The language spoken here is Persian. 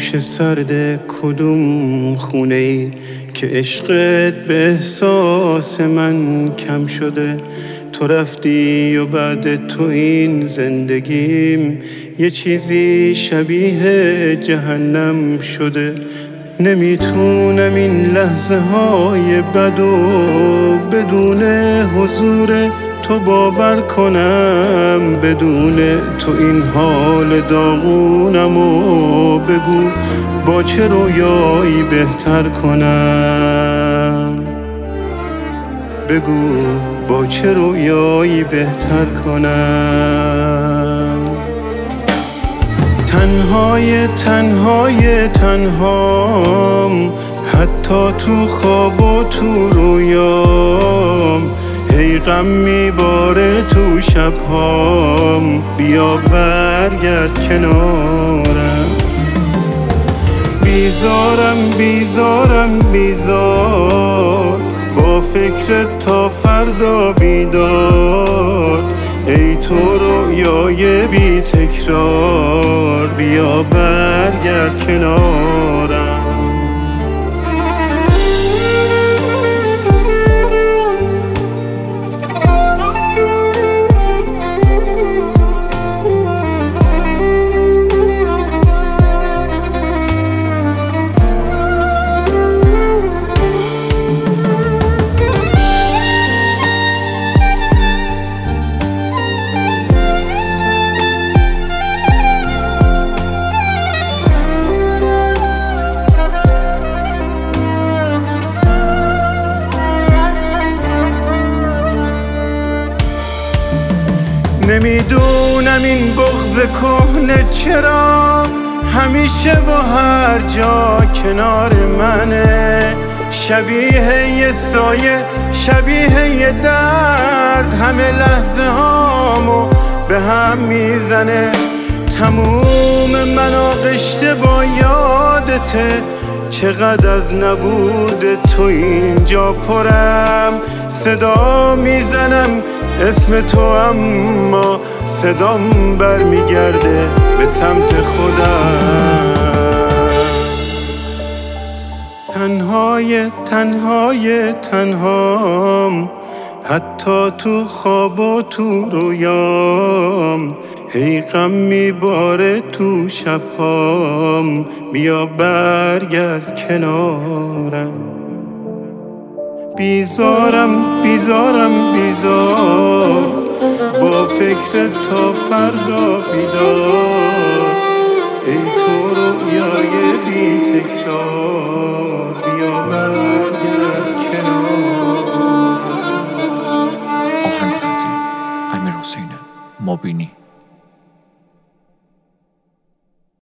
دوش سرد کدوم خونه ای که عشقت به احساس من کم شده؟ تو رفتی و بعد تو این زندگیم یه چیزی شبیه جهنم شده. نمیتونم این لحظه های بدو بدون حضور تو باور کنم، بدون تو این حال داغونمو بگو با چه رویایی بهتر کنم، بگو با چه رویایی بهتر کنم. تنهام حتی تو خواب و تو رویام، هی غم میباره تو شبهام، بیا برگرد کنارم. بیزار با فکرت تا فردا بیدار، ای تو رویای بی تکرار، بیا برگرد کنارم. نمیدونم این بغض کهنه چرا همیشه با هر جا کنار منه، شبیه یه سایه، شبیه یه درد، همه لحظه هامو به هم میزنه. تموم من آغشته با یادته، چقدر از نبود تو اینجا پرم. صدا میزنم اسم تو اما صدام برمیگرده به سمت خودم. تنهام حتی تو خواب و تو رویام، هی غم میباره تو شبهام، بیا برگرد کنارم. بیزارم با فکر تا فردا بیدار، ای تو رویای بی تکرار، بیا